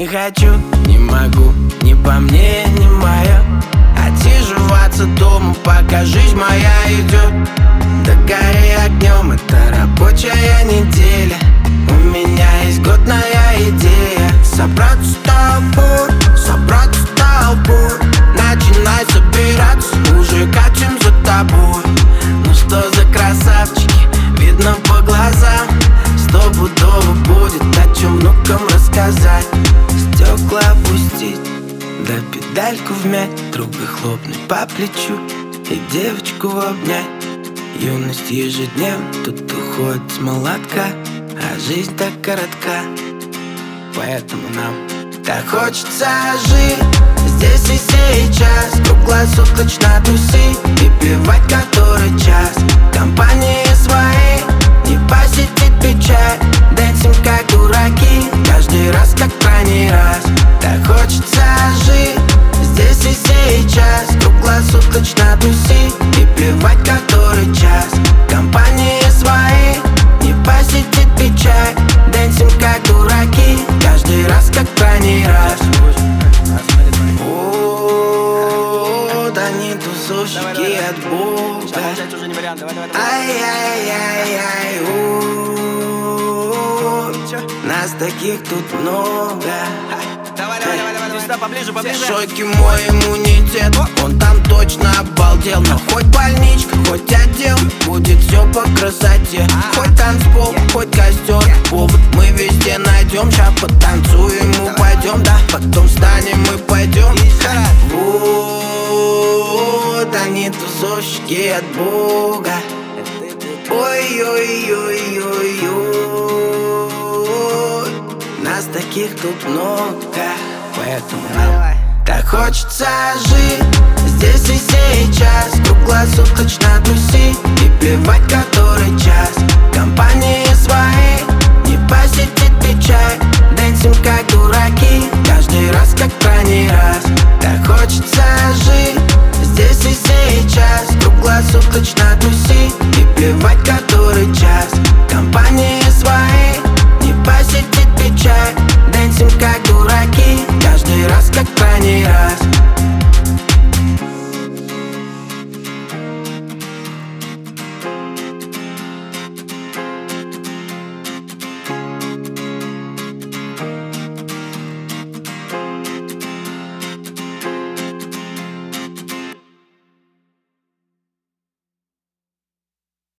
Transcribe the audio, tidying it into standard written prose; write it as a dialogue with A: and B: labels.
A: Не хочу, не могу, ни по мне, ни мое отсиживаться дома, пока жизнь моя идет. Да гори огнем, это рабочая неделя. У меня есть годная идея. Собраться в толпу, начинай собираться, уже катим за тобой. Ну что за красавчики, видно по глазам. Стопудово будет о чем внукам рассказать. Стекла опустить, да педальку вмять, друга хлопнуть по плечу и девочку обнять. Юность ежедневно тут уходит с молотка, а жизнь так коротка, поэтому нам так хочется жить здесь и сейчас, круглосуточно тусить и пивать который час. Компании своей не посетить печаль, дэнсим как дураки, каждый раз как крайний раз. Так хочется жить здесь и сейчас, круглосуточно тусить и пивать который час. Компании своей не посетить печаль, дэнсим как дураки, каждый раз как крайний раз. О, да не тусовщики от Бога. Ай-яй-яй-яй, нас таких тут много.
B: Поближе, поближе.
A: Шоки мой иммунитет, он там точно обалдел. Но хоть больничка, хоть отдел, будет все по красоте. Хоть танцпол, хоть костер, повод мы везде найдем. Ща потанцуем, упадем, да, потом встанем и пойдем. Вот они тусовщики от Бога. Ой-ой-ой-ой-ой, нас таких тут много, поэтому нам так хочется жить здесь и сейчас, круглосуточно тусить и пивать который час. Компании своей не посетить печаль, дэнсим как дурак.